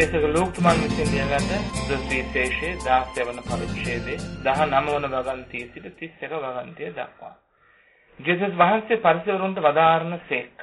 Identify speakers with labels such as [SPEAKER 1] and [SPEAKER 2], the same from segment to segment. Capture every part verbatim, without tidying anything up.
[SPEAKER 1] සුවිශේෂක ලෝකතුමන් විසින් ලියගත් සුවිශේෂයේ දාසය වන පරිච්ඡේදයේ දහනව වන වගන්තිය සිට තිස් එක වගන්තිය දක්වා ජේසුස් වහන්සේ පරිසවරුන්ට වදාारण සේක්.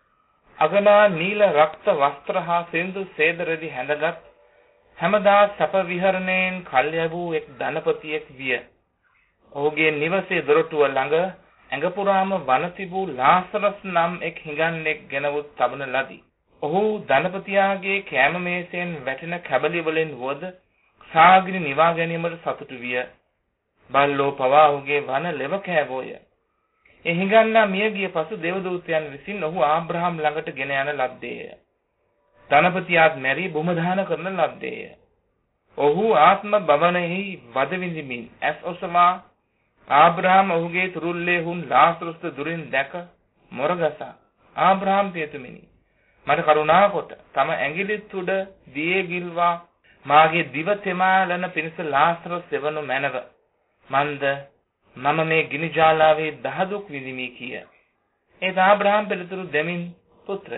[SPEAKER 1] අගනා නීල රක්ත වස්ත්‍ර හා සින්දු සේදරෙදි හැඳගත් හැමදා සැප විහරණයෙන් කල්යවූ එක් ධනපතියෙක් විය. ඔහුගේ නිවසේ දොරටුව ළඟ ඇඟ පුරාම වන තිබූ ලාසරස් නම් එක් හිඟන්නෙක් ගෙනවුත් තබන ලදී. ඔහු ධනපතියාගේ කෑම මේසෙන් වැටෙන කැබලි වලින් වොද සාගිනි නිවා ගැනීමට සතුටු විය. බල්ලෝ පවා ඔහුගේ වන ලෙව කෑවෝය. ඒ හිඟන්නා මිය ගිය පසු දේවදූතයන් විසින් ඔහු ආබ්‍රහම් ළඟට ගෙන යන ලද්දේය. ධනපතියාත් මැරී බුමදාන කරන ලද්දේය. ඔහු ආත්ම භවනෙහි වද විඳිමින් ඇස් ඔසවා ආබ්‍රහම් ඔහුගේ තුරුල්ලේ හුන් ලාසරුස් දුරින් දැක මොරගසා ආබ්‍රහම් පියතුමිනි මට කරුණා කොට තම ඇඟිලි තුඩ දියේ ගිල්වා මාගේ දිව තෙමාලන පිණිස ලාසරුස් සෙවණු මැනව. මන්ද මම මේ ගිනි ජාලාවේ දහදුක් විඳිමි කිය. ඒ ආබ්‍රහම් පිළිතුරු දෙමින් පුත්‍රය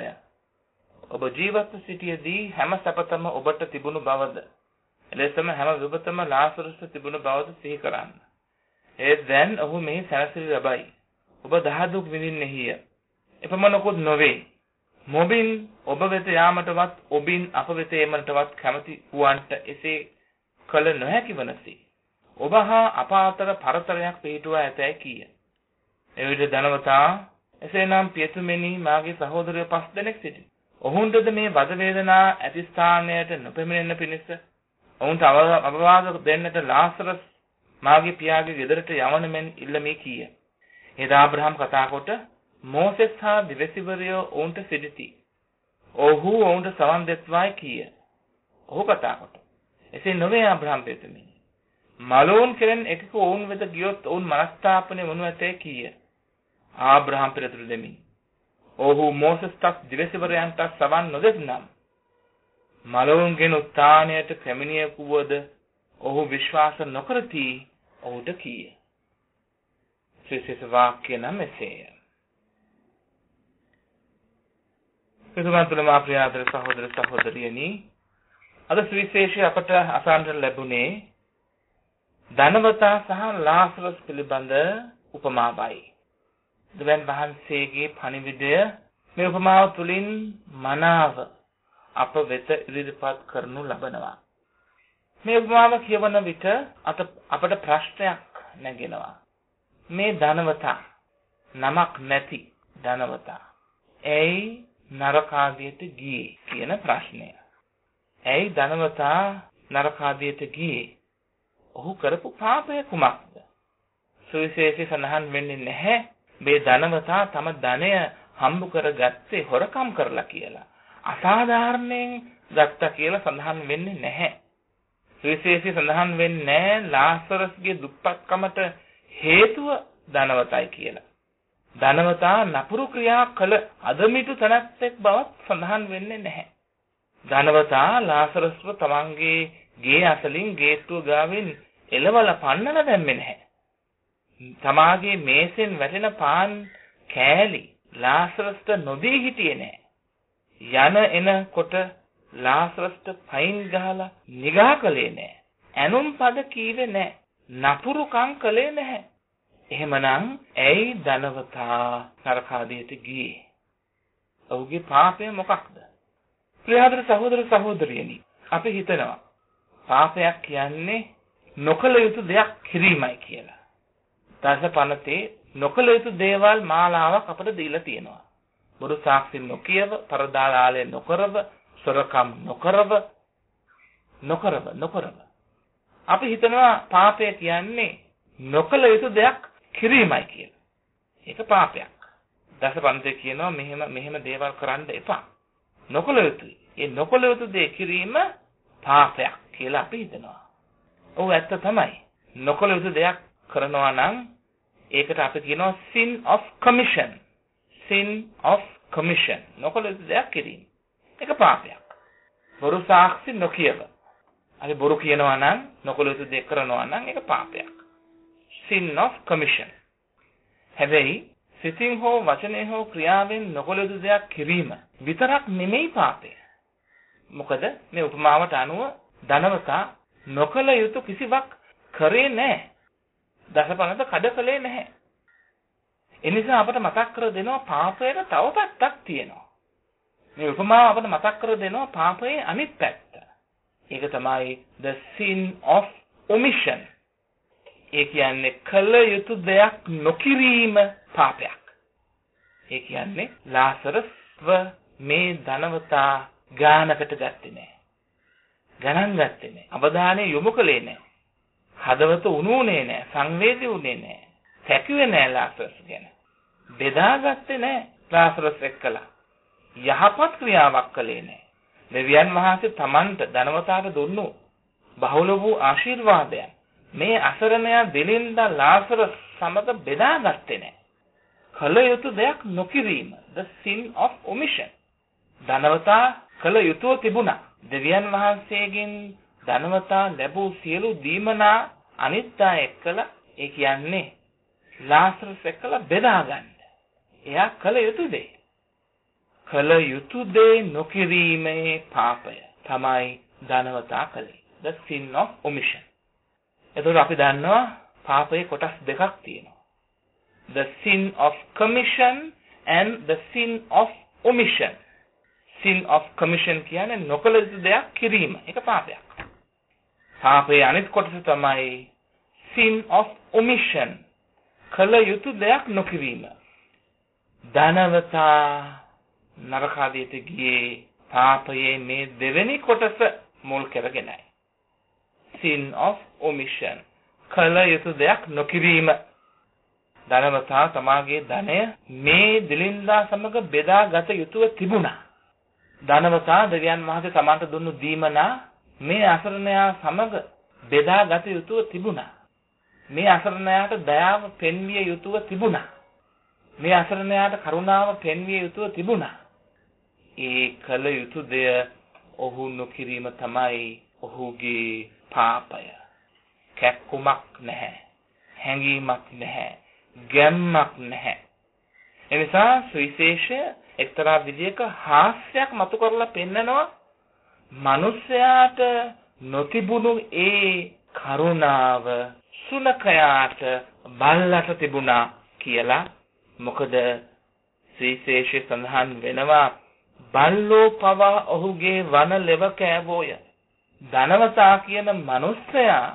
[SPEAKER 1] ඔබ ජීවත් සිටියේදී හැම සැපතම ඔබට තිබුණු බවද එලෙසම හැම විපතම ලාසරුස්ට තිබුණු බවද සිහි කරන්න. ඒ දැන් ඔහු මෙහි සැනසෙලි ලබයි. ඔබ දහදුක් විඳින්නේහිය. එපමණකුත් නොවේ. මොබින් ඔබ වෙත යාමටවත් ඔබින් අප වෙත ඒමටවත් කැමති වූවන්ට එසේ කළ නොහැකි වනසේ ඔබ හා අප අතර පරතරයක් පිහිටුවා ඇතැයි කීය. එවිට ධනවතා එසේනම් පියතුමෙනි මාගේ සහෝදරයෝ පස් දෙනෙක් සිටින. ඔවුන්ටද මේ වද වේදනා ඇති ස්ථානයට නොපෙමිණෙන්න පිණිස ඔවුන්ට අවවාද දෙන්නට ලාසරස් මාගේ පියාගේ ගෙදරට යවන මෙන් ඉල්ලමි කීය. එදා ආබ්‍රහම් කතා කොට මෝසෙස් හා දිවසිවරයෝ ඔවුන්ට සිටිති. ඔහු ඔවුන්ට සවන් දෙත්වායි කීය. ඔහු කතා කොට එසේ නොවේ ආබ්‍රහම් පියතුමෙනි. මලෝන් කෙරෙන් එකක ඔවුන් වෙත ගියොත් ඔවුන් මනස්ථාපනය වනු ඇතේ කීය. ආබ්‍රහම් පිළිතුරු දෙමින් ඔහු මෝසෙස්ට දිවසිවරයන්ට සවන් නොදෙත්නම් මලෝන්ගෙන් උත්ථානයට පැමිණියකුවද ඔහු විශ්වාස නොකරති ඔහුට කීය. ශ්‍රේෂ්ඨ වාක්‍ය නම් එසේය. පිටුමන්තුල මාප්‍රියාදර සහෝදර සහෝදරියනි අද සුවිශේෂී අපට අසන්නට ලැබුණේ ධනවතා සහ ලාසරස් පිළිබඳ උපමාවයි. දෙවියන් වහන්සේගේ පණිවිඩය මේ උපමාව තුළින් මනාව අප වෙත ඉදිරිපත් කරනු ලබනවා. මේ උපමාව කියවන විට අපට ප්‍රශ්නයක් නැගෙනවා. මේ ධනවතා නමක් නැති ධනවතා ඇයි නරකාදියට ගියේ කියන ප්‍රශ්නය. ඇයි ධනවතා නරකාදියට ගියේ? ඔහු කරපු පාපය කුමක්ද? සුවිශේෂී සඳහන් වෙන්නේ නැහැ මේ ධනවතා තම ධනය හම්බ කරගත්තේ හොරකම් කරලා කියලා. අසාධාරණයෙන් ගත්තා කියලා සඳහන් වෙන්නේ නැහැ. සුවිශේෂී සඳහන් වෙන්නේ නැහැ ලාසරස්ගේ දුප්පත්කමට හේතුව ධනවතයි කියලා. ධනවතා නපුරු ක්‍රියා කළ අදමිටු තනත්තෙක් බවත් සඳහන් වෙන්නේ නැහැ. ධනවතා ලාසරස්ව තමන්ගේ ගේ අසලින් ගේට්ටුව ගාවින් එලවල පන්නලා දැම්මේ නැහැ. තමාගේ මේසෙන් වැටෙන පාන් කෑලි ලාසරස්ට නොදී හිටියේ නැහැ. යන එනකොට ලාසරස්ට පයින් ගහලා නිගා කළේ නැහැ. ඇනුම් පද කීවේ නැහැ. නපුරුකම් කළේ නැහැ. එහෙමනම් ඇයි ධනවතා නරකාදියට ගියේ? ඔහුගේ පාපය මොකක්ද? ප්‍රියාදර සහෝදර සහෝදරියනි, අපි හිතනවා පාපයක් කියන්නේ නොකළ යුතු දෙයක් කිරීමයි කියලා. දසපනතේ නොකළ යුතු දේවල් මාලාවක් අපට දීලා තියෙනවා. බොරු සාක්ෂි නොකියව, පරදාලාලේ නොකරව, සොරකම් නොකරව, නොකරව, නොකරව. අපි හිතනවා පාපය කියන්නේ නොකළ යුතු දෙයක් කිරීමයි කියලා. ඒක පාපයක්. දසපනතේ කියනවා මෙහෙම මෙහෙම දේවල් කරන්න එපා. නොකළ යුතුයි. ඒ නොකළ යුතු දේ කිරීම පාපයක් කියලා අපි හිතනවා. ඔව් ඇත්ත තමයි. නොකළ යුතු දෙයක් කරනවා නම් ඒකට අපි කියනවා sin of commission. sin of commission. නොකළ යුතු දෙයක් කිරීම. ඒක පාපයක්. බොරු සාක්ෂි නොකියව. අපි බොරු කියනවා නම් නොකළ යුතු දෙයක් කරනවා නම් ඒක පාපයක්. sin of commission. හැබැයි සිතින් හෝ වචනයෙන් හෝ ක්‍රියාවෙන් නොකළ යුතු දෙයක් කිරීම විතරක් නෙමෙයි පාපය. මොකද මේ උපමාවට අනුව ධනවතා නොකල යුතු කිසිවක් කරේ නැහැ. දසපනත කඩ කළේ නැහැ. ඒ නිසා අපට මතක් කර දෙනවා පාපයට තව පැත්තක් තියෙනවා. මේ උපමාව අපට මතක් කර දෙනවා පාපයේ අනිත් පැත්ත. ඒක තමයි the sin of omission. ඒ කියන්නේ කළ යුතු දෙයක් නොකිරීම පාපයක්. ඒ කියන්නේ ලාසරස්ව මේ ධනවතා ගානකට ගත්තේ නැහැ. ගණන් ගත්තේ නැහැ. අවධානය යොමු කළේ නැහැ. හදවත උණුනේ නැහැ. සංවේදී උනේ නැහැ. සැකුවේ නැහැ ලාසරස් ගැන. බෙදාගත්තේ නැහැ ලාසරස් එක්කලා. යහපත් ක්‍රියාවක් කළේ නැහැ. දෙවියන් වහන්සේ තමන්ට ධනවතාට දුන්නු බහුල වූ ආශිර්වාදයන් මේ අසරණයා දෙලින්දා ලාසරස් සමග බෙදාගත්තේ නැහැ. කළ යුතු දෙයක් නොකිරීම, the sin of omission. ධනවතා කළ යුතුව තිබුණා. දෙවියන් වහන්සේගෙන් ධනවතා ලැබූ සියලු දීමනා අනිත්‍ය එක්කලා ඒ කියන්නේ ලාසරස් එක්කලා බෙදා ගන්න. එයා කළ යුතු දේ. කළ යුතු දේ නොකිරීමේ පාපය තමයි ධනවතා කළේ. the sin of omission. එතකොට අපි දන්නවා පාපයේ කොටස් දෙකක් තියෙනවා. the sin of commission and the sin of omission. sin of commission කියන්නේ නොකළ යුතු දෙයක් කිරීම. ඒක පාපයක්. පාපයේ අනිත් කොටස තමයි sin of omission. කළ යුතු දෙයක් නොකිරීම. ධනවතා නරකාදියට ගියේ පාපයේ මේ දෙවෙනි කොටස මුල් කරගෙනයි. sin of omission. කළ යුතු දෙයක් නොකිරීම. ධනවතා තමාගේ ධනය මේ දිලින්දා සමග බෙදාගත යුතුව තිබුණා. ධනවතා දෙවියන් වහන්සේ තමාට දුන්නු දීමනා මේ අසරණයා සමග බෙදාගත යුතුව තිබුණා. මේ අසරණයාට දයාව පෙන්විය යුතුව තිබුණා. මේ අසරණයාට කරුණාව පෙන්විය යුතුව තිබුණා. ඒ කළ යුතු දෙය ඔහු නොකිරීම තමයි ඔහුගේ පාපය. කැක්කුමක් නැහැ. හැඟීමක් නැහැ. ගැම්මක් නැහැ. එනිසා සුවිශේෂය එක්තරා විදියක හාස්‍යයක් මතු කරලා පෙන්නනවා. මිනිස්යාට නොතිබුණු ඒ කරුණාව සුනකයාට බල්ලට තිබුණා කියලා. මොකද සුවිශේෂය සඳහන් වෙනවා බල්ලෝ පවා ඔහුගේ වන ලෙව කෑවෝය. ධනවතා කියන මිනිස්සයා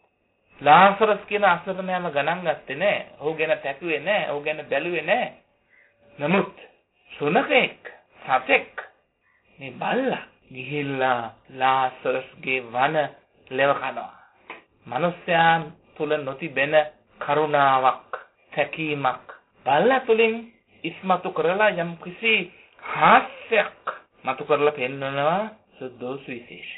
[SPEAKER 1] ලාසරස් කියන අසරණයාම ගණන් ගත්තේ නැහැ. ඔහු ගැන තැකුවේ නැහැ. ඔහු ගැන බැලුවේ නැහැ. නමුත් සුනකෙක් සතෙක් මේ බල්ලා ගිහිල්ලා ලාසරස්ගේ වන ලෙව කනවා. මිනිස්යා තුල නොතිබෙන කරුණාවක්, තැකීමක් බල්ලා තුලින් ඉස්මතු කරලා යම් කිසි හාස්‍යයක් මතු කරලා පෙන්වනවා සුද්ධෝසු විශේෂය.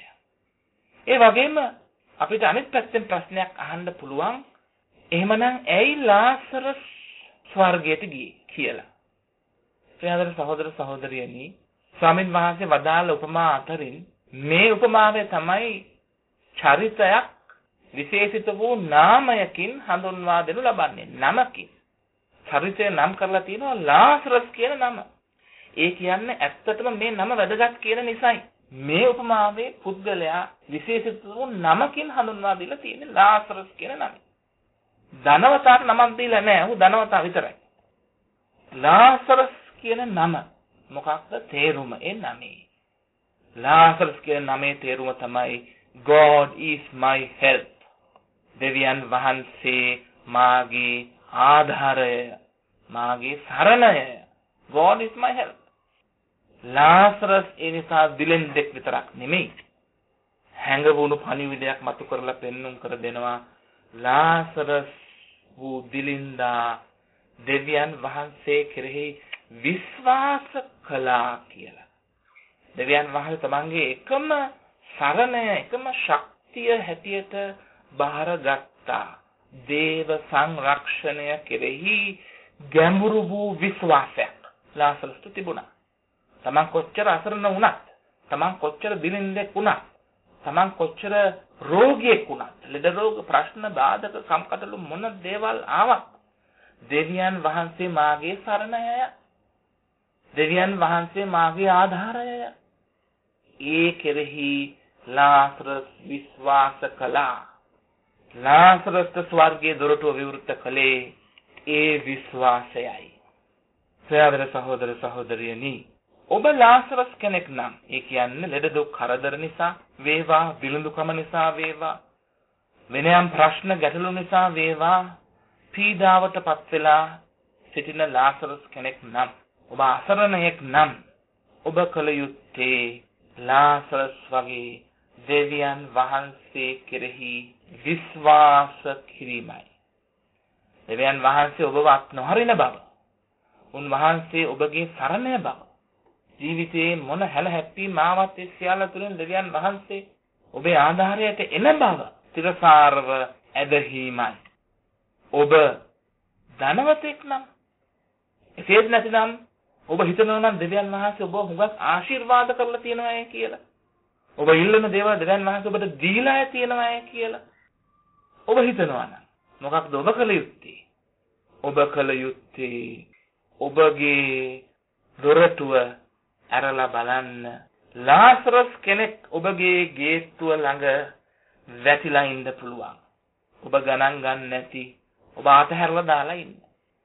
[SPEAKER 1] ඒ වගේම අපිට අනිත් පැත්තෙන් ප්‍රශ්නයක් අහන්න පුළුවන්. එහෙමනම් ඇයි ලාසරස් ස්වර්ගයට ගියේ කියලා. ප්‍රියදර සහෝදර සහෝදරියනි, ස්වාමීන් වහන්සේ වදාළ උපමා අතරින් මේ උපමාවේ තමයි චරිතයක් විශේෂිත වූ නාමයකින් හඳුන්වා දෙනු ලබන්නේ. නමකින්. චරිතය නම් කරලා තියෙනවා ලාසරස් කියන නම. ඒ කියන්නේ ඇත්තටම මේ නම වැදගත් කියන නිසායි. මේ උපමාවේ පුද්ගලයා විශේෂිත වූ නමකින් හඳුන්වා දීලා තියෙන්නේ ලාසරස් කියන නම. ධනවතාට නමක් දීලා නැහැ. ਉਹ ධනවතා විතරයි. ලාසරස් කියන නම මොකක්ද තේරුම ඒ නමේ? ලාසරස් කියන නමේ තේරුම තමයි God is my help. දෙවියන් වහන්සේ මාගේ ආධාරය, මාගේ සරණය. God is my help. Lazarus එනිසා දිලෙන් දෙක් විතරක් නෙමෙයි. හැඟවුණු පණිවිඩයක් මතු කරලා පෙන්눔 කර දෙනවා. ලාසරස් වූ දිලින්දා දෙවියන් වහන්සේ කෙරෙහි විශ්වාස කළා කියලා. දෙවියන් වහන්සේ තමන්ගේ එකම සරණය, එකම ශක්තිය හැටියට බාරගත්තා. දේව සංරක්ෂණය කෙරෙහි ගැඹුරු වූ විශ්වාසයක් ලාසරස්ට තිබුණා. තමන් කොච්චර අසරණ වුණත්, තමන් කොච්චර දිලින්දෙක් වුණත්, තමන් කොච්චර රෝගියෙක් වුණත්, ලෙඩ රෝග, ප්‍රශ්න, බාධක, කම්කටොළු මොන දේවල් ආවත් දෙවියන් වහන්සේ මාගේ සරණය. දෙවියන් වහන්සේ මාගේ ආධාරය. ඒ කෙරෙහි ලාසරස් විශ්වාස කළා. ලාසරස් ස්වර්ගයේ දොරටුව විවෘත කළේ ඒ විශ්වාසයයි. සහෝදර සහෝදර සහෝදරියනි, ඔබ ලාසරස් කෙනෙක් නම්, ඒ කියන්නේ ලෙඩ දුක් කරදර නිසා වේවා, විලඳුකම නිසා වේවා, වෙනයම් ප්‍රශ්න ගැටලු නිසා වේවා, පීඩාවටපත් වෙලා සිටින ලාසරස් කෙනෙක් නම්, ඔබ අසරණයෙක් නම්, ඔබ කල යුත්තේ ලාසරස් වගේ දෙවියන් වහන්සේ කෙරෙහි විශ්වාස කිරීමයි. දෙවියන් වහන්සේ ඔබව අත් නොහරින බව, උන්වහන්සේ ඔබගේ සරණය බව, ජීවිතයේ මොන හැල හැප්පීම් ආවත් ඒ සියල්ල තුළින් දෙවියන් වහන්සේ ඔබේ ආධාරයට එන බව තිරසාරව ඇදහිීමයි. ඔබ ධනවතෙක් නම්, එසේත් නැතිනම් ඔබ හිතනවා නම් දෙවියන් වහන්සේ ඔබ හුඟක් ආශිර්වාද කරලා තියෙනවා කියලා, ඔබ ඉල්ලන දේවල් දෙවියන් වහන්සේ ඔබට දීලා තියෙනවා කියලා ඔබ හිතනවා නම් මොකක්ද ඔබ කළ යුත්තේ? ඔබ කළ යුත්තේ ඔබගේ දොරටුව ඇරලා බලන්න. ලාසරස් කෙනෙක් ඔබගේ ගේට්ටුව ළඟ වැටිලා ඉන්න පුළුවන්. ඔබ ගණන් ගන්න නැති, ඔබ අතහැරලා දාලා ඉන්න.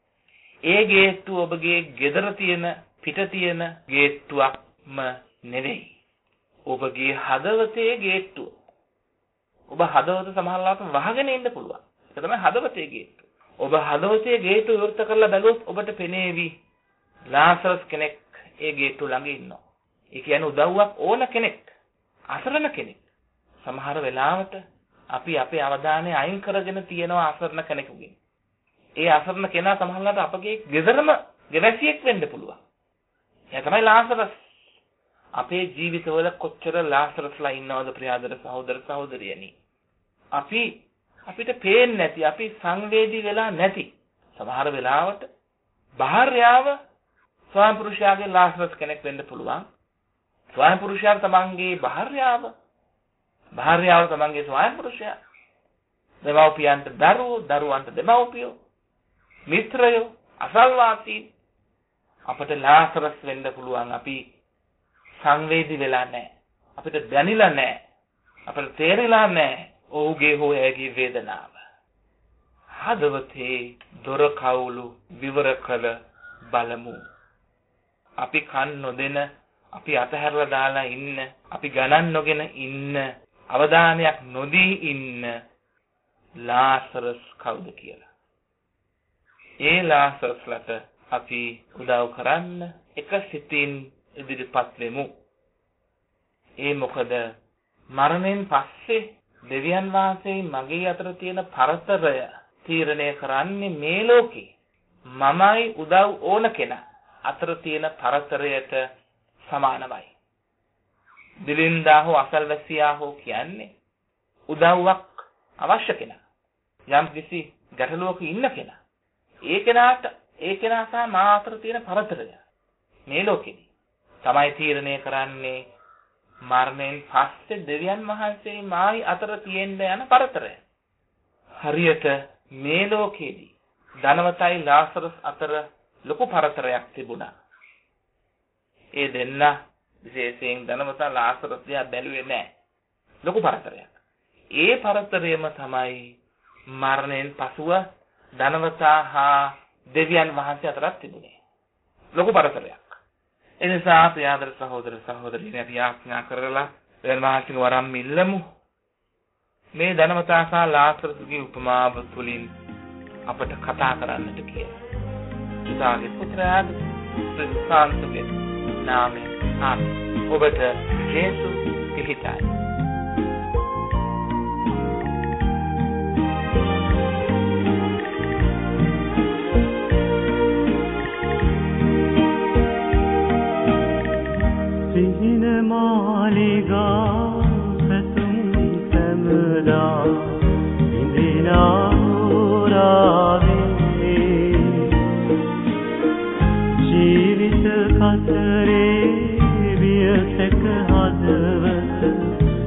[SPEAKER 1] ඒ ගේට්ටුව ඔබගේ ගෙදර තියෙන, පිට තියෙන ගේට්ටුවක්ම නෙවෙයි. ඔබගේ හදවතේ ගේට්ටුව. ඔබ හදවත සමහරවිට වහගෙන ඉන්න පුළුවන්. ඒක තමයි හදවතේ ගේට්ටුව. ඔබ හදවතේ ගේට්ටුව විවෘත කරලා බැලුවොත් ඔබට පෙනේවි ලාසරස් කෙනෙක් ඒ ගේට්ටුව ළඟ ඉන්නවා. ඒ කියන්නේ උදව්වක් ඕන කෙනෙක්, අසරණ කෙනෙක්. සමහර වෙලාවට අපි අපේ අවධානය අයින් කරගෙන තියෙනවා අසරණ කෙනෙකුගෙන්. ඒ අසරණ කෙනා සමහරවිට අපගේ ගෙදරම ගෙවැසියෙක් වෙන්න පුළුවන්. ඒ තමයි ලාසරස්. අපේ ජීවිතවල කොච්චර ලාසරස්ලා ඉන්නවද ප්‍රියාදර සහෝදර සහෝදරියනි? අපි අපිට පේන්නේ නැති, අපි සංවේදී වෙලා නැති. සමහර වෙලාවට භාර්යාව ස්වාම පුරුෂයාගේ ලාසරස් කෙනෙක් වෙන්න පුළුවන්. ස්වාම පුරුෂයා තමන්ගේ භාර්යාව, භාර්යාව තමන්ගේ ස්වාම පුරුෂයා, දෙමව්පියන්ට දරුවෝ, දරුවන්ට දෙමව්පියෝ, මිත්‍රයෝ, අසල්වාසීන් අපට ලාසරස් වෙන්න පුළුවන්. අපි සංවේදී වෙලා නැහැ. අපිට දැනෙලා නැහැ. අපිට තේරිලා නැහැ ඔහුගේ හෝ ඇගේ වේදනාව. හදවතේ දොර කවුළු විවර කළ බලමු. අපි කන් නොදෙන, අපි අතහැරලා දාලා ඉන්න, අපි ගණන් නොගෙන ඉන්න, අවධානයක් නොදී ඉන්න ලාසරස් කවුද කියලා. ඒ ලාසරස්ලට අපි උදව් කරන්න එක සිතින් ඉදිරිපත් වෙමු. ඒ මොකද මරණයෙන් පස්සේ දෙවියන් වහන්සේ මගේ අතර තියෙන පරතරය තීරණය කරන්නේ මේ ලෝකේ මමයි උදව් ඕන කෙනා අතර තියෙන පරතරයට සමානමයි. දිලින්දා හෝ අසල්වැසියා හෝ කියන්නේ උදව්වක් අවශ්‍ය කෙනා. යම් කිසි ගැටලුවක ඉන්න කෙනා. ඒ කෙනාට ඒ කෙනා සහ මා අතර තියෙන පරතරය මේ ලෝකෙදී තමයි තීරණය කරන්නේ මරණයෙන් පස්සේ දෙවියන් වහන්සේ මායි අතර තියෙන්න යන පරතරය. හරියට මේ ලෝකෙදී ධනවතයි ලාසරස් අතර ලොකු පරතරයක් තිබුණා. ඒ දෙන්න විශේෂයෙන් ධනවතා ලාසරස් දිහා බැලුවේ නැහැ. ලොකු පරතරයක්. ඒ පරතරයම තමයි මරණයෙන් පසුව ධනවතා හා දෙවියන් වහන්සේ අතරත් තිබුණේ. ලොකු පරතරයක්. එනිසා ප්‍රියාදර සහෝදර සහෝදරියනි, අපි ආඥා කරලා දෙවියන් වහන්සේගේ වරම් ඉල්ලමු. මේ ධනවතා සහ ලාසරස්ගේ උපමාව තුළින් අපට කතා කරන්නට කියලා. පිතාගේ පුත්‍රයාගේ ප්‍රසාන්තුගේ නාමයෙන් ආමේන්. ඔබට යේසුස් පිහිටයි.
[SPEAKER 2] සිහින මාලිගා පැතුම් සැමදා ඉඳිනා රාවේ ජීවිත කතරේ වියසක හදවත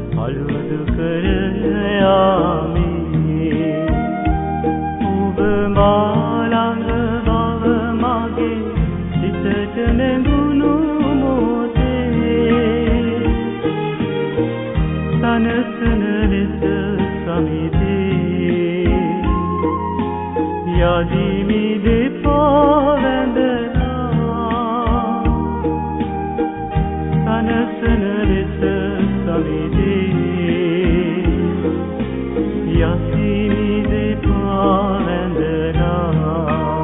[SPEAKER 2] යදිමි දෙපා වැඳලා සනසන ලෙස සමිදේ යදිමි දෙපා වැඳලා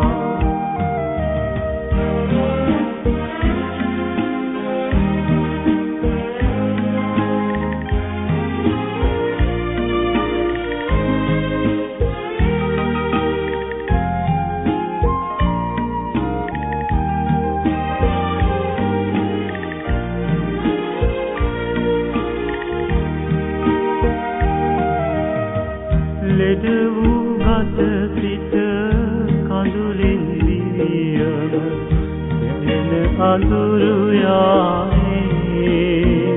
[SPEAKER 2] ලෙඩ වූ ගත සිට කඳුලින් දිවියම දෙන අඳුරු යාමේ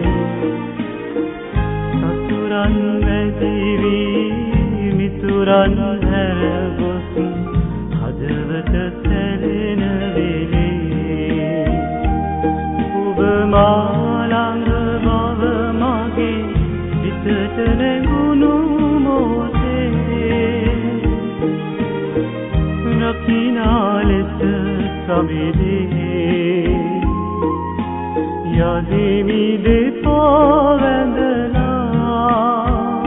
[SPEAKER 2] සතුරන් වැදිවි මිතුරන් හැර ගොස් හදවත සැලෙන වෙලේ ඔබ මා ළඟ බව මගේ සිතට නැගුණු රකිනා ලෙස සමිදේ යදිමි දෙපා වැඳලා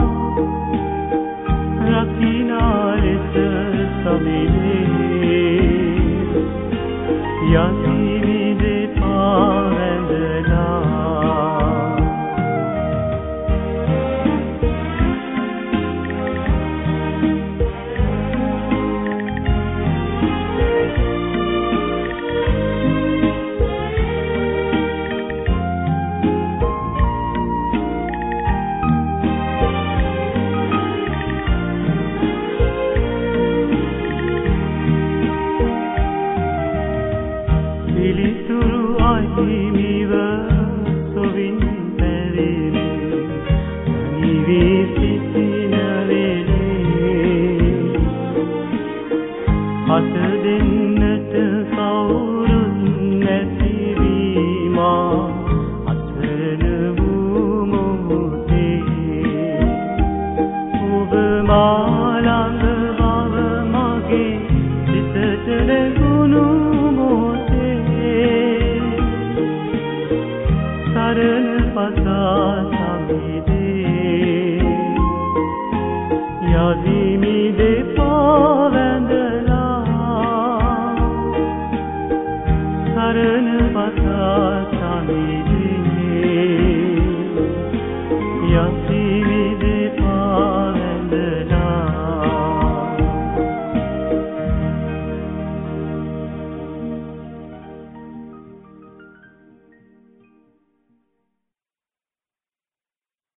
[SPEAKER 2] රකිනා ලෙස සමිදේ යදිමි දෙපා වැඳලා පිළිතුරු අහිමිව සොවින් පැරිණි නිවී සිටින වෙලේ අත දෙන්නට කවුරුත් නැතිවීම අතන වූ මොහොතේ ඔබ මා ළඟ බව මගේ සිතට නැගුණු සරණ පසා සමිදේ යදිමි දෙපා වැඳලා සරණ පසා සමිදේ